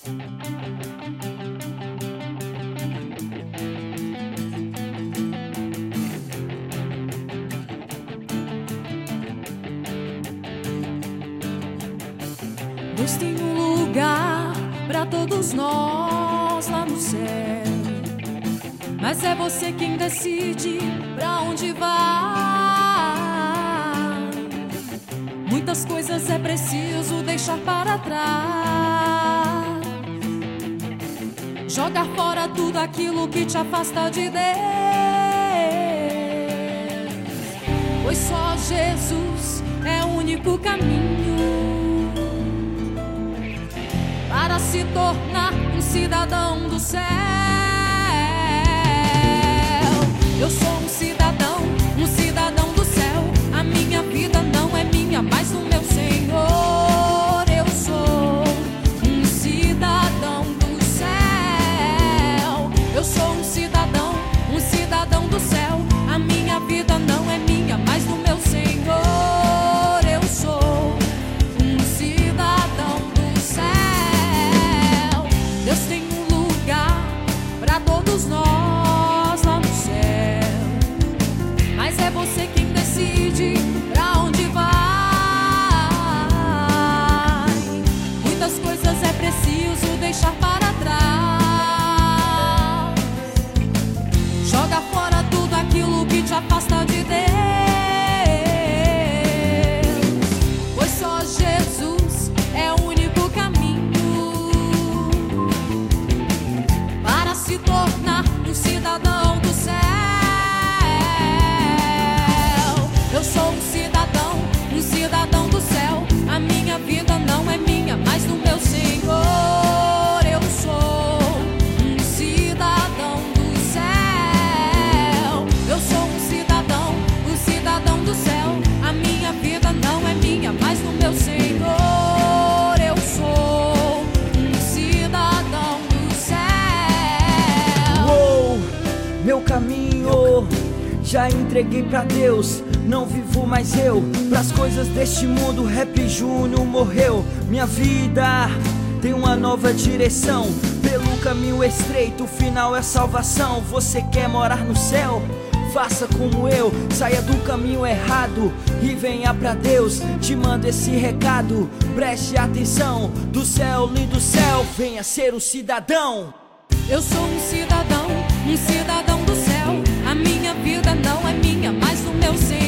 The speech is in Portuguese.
Deus tem um lugar para todos nós lá no céu, mas é você quem decide pra onde vai. Muitas coisas é preciso deixar para trás, jogar fora tudo aquilo que te afasta de Deus, pois só Jesus é o único caminho para se tornar um cidadão do céu. Eu sou um cidadão do céu. A minha vida não é minha, mas do meu Senhor. Eu sou um cidadão do céu. Eu sou um cidadão do céu. A minha vida não é minha, mas do meu Senhor. Eu sou um cidadão do céu. Deus tem um lugar para todos nós lá no céu, mas é você quem decide pra onde vai. Muitas coisas é preciso deixar para trás, joga fora tudo aquilo que te afasta de Deus, pois só Jesus é o único caminho para se tornar um cidadão do céu. Eu sou um cidadão do céu. A minha vida não é minha, mas do meu Senhor. Eu sou um cidadão do céu. Eu sou um cidadão do céu. A minha vida não é minha, mas do meu Senhor. Eu sou um cidadão do céu. Uou, meu caminho já entreguei pra Deus. Não vivo mais eu pras coisas deste mundo. Rap Júnior morreu. Minha vida tem uma nova direção. Pelo caminho estreito, o final é salvação. Você quer morar no céu? Faça como eu, saia do caminho errado e venha pra Deus. Te mando esse recado, preste atenção. Do céu, lindo céu, venha ser um cidadão. Eu sou um cidadão do céu. A minha vida não é minha, mas do meu Senhor.